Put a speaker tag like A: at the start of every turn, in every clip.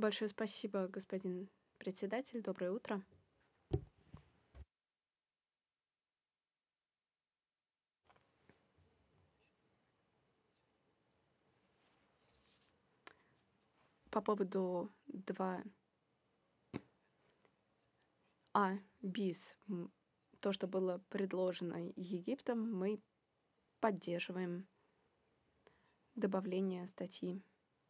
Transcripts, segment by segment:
A: Большое спасибо, господин председатель. Доброе утро. По поводу 2А bis, то, что было предложено Египтом, мы поддерживаем добавление статьи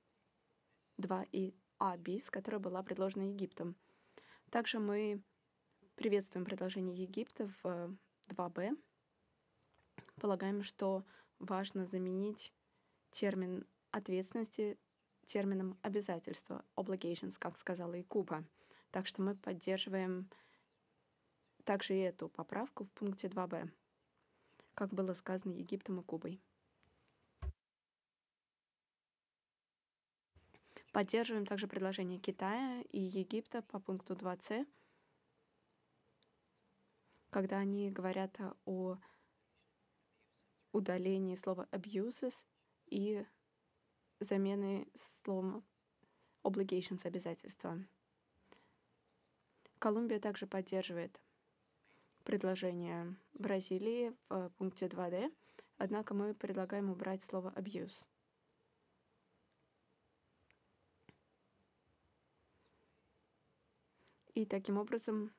A: 2А bis, которая была предложена Египтом. Также мы приветствуем предложение Египта в 2Б. Полагаем, что важно заменить термин ответственности термином обязательства, obligations, как сказала и Куба. Так что мы поддерживаем также и эту поправку в пункте 2Б, как было сказано Египтом и Кубой. Поддерживаем также предложение Китая и Египта по пункту 2С, когда они говорят о удалении слова abuses и замены словом obligations, обязательства. Колумбия также поддерживает предложение Бразилии в пункте 2D, однако мы предлагаем убрать слово abuse. И таким образом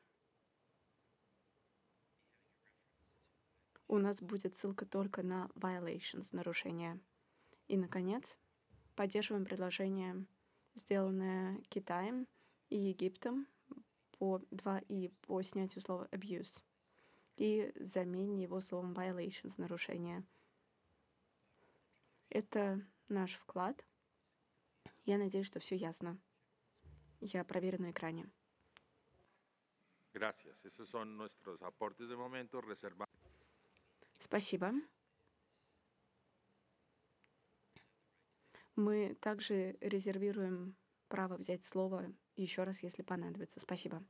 A: у нас будет ссылка только на violations, нарушения. И, наконец, поддерживаем предложение, сделанное Китаем и Египтом по 2И по снятию слова abuse и замене его словом violations, нарушения. Это наш вклад. Я надеюсь, что все ясно. Я проверю на экране.
B: Gracias. Esos son nuestros aportes de momento reservados.
A: Спасибо. Мы также резервируем право взять слово еще раз, если понадобится. Спасибо.